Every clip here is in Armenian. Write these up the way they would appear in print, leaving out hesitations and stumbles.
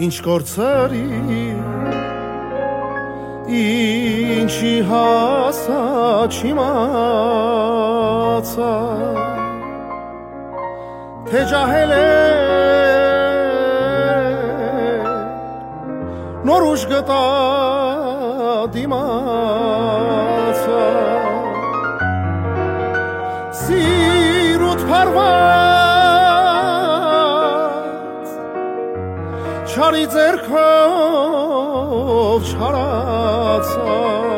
ինչ կործարի ինչի հասա չիմացա թե ջահել է նոր ուժ գտա դիմացա սիրուտ փարված չարի ձեռքով չարացա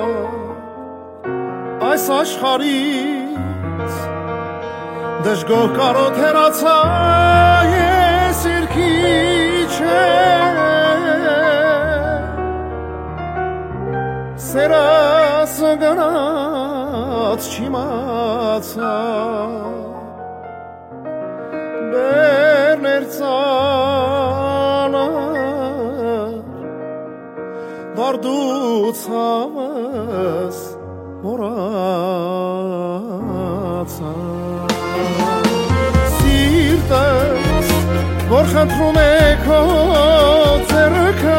այս աշխարհից դժգոհ կարոտ հեռացա ես իրքի չէ սերաս գնաց չիմացա բերներ ծանր դարդուցավս մորացա սիրտս որ խնդրում է քո ձեռքը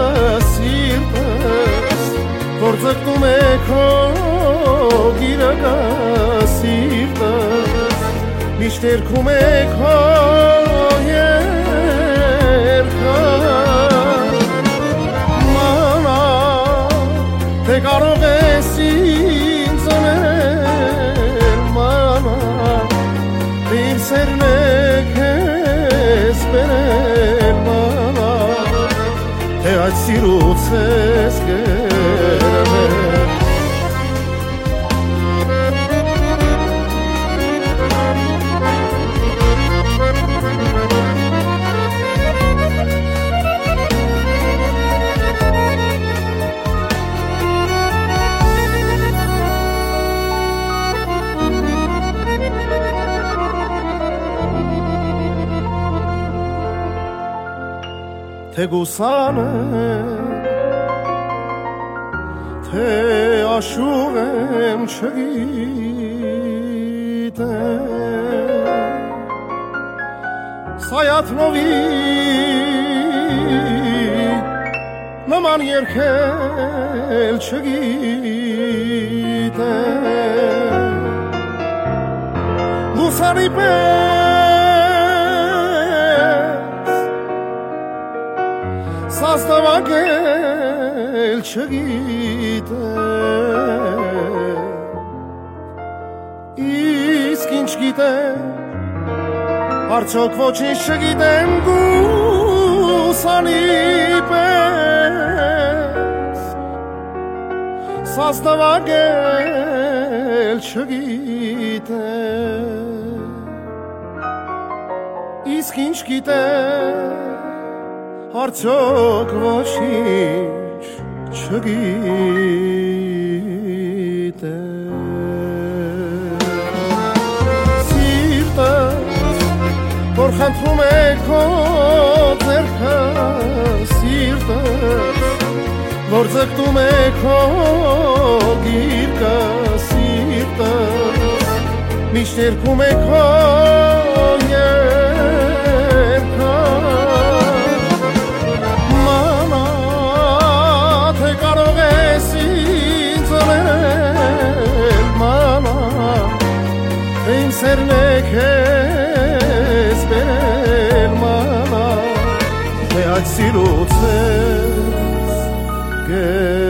սիրտս որ ձգտում է քո գիրակը սիրտս միշտ երգում է քո երգը մանա թե կարող ես ինձ անել մանա թե իմ սերն է քեզ բերել մանա թե այդ սիրուց ես գերվել թե գուսանը թե աշուղ եմ չգիտեմ Սայաթնովի նման երգել չգիտեմ Լուսանի Սաստավակել չգիտեմ Իսկ ինչ գիտեմ Արդյոք ոչինչ չգիտեմ գուսանի պես Սաստավակել չգիտեմ Իսկ ինչ գիտեմ Արդյոք ոչինչ չգիտեմ Սիրտս որ խնդրում է քո ձեռքը Սիրտս որ ձգտում է քո գիրկը Սիրտս միշտ երգում է քո երգը Սերն է քեզ բերել մանա թե այդ սիրուց ես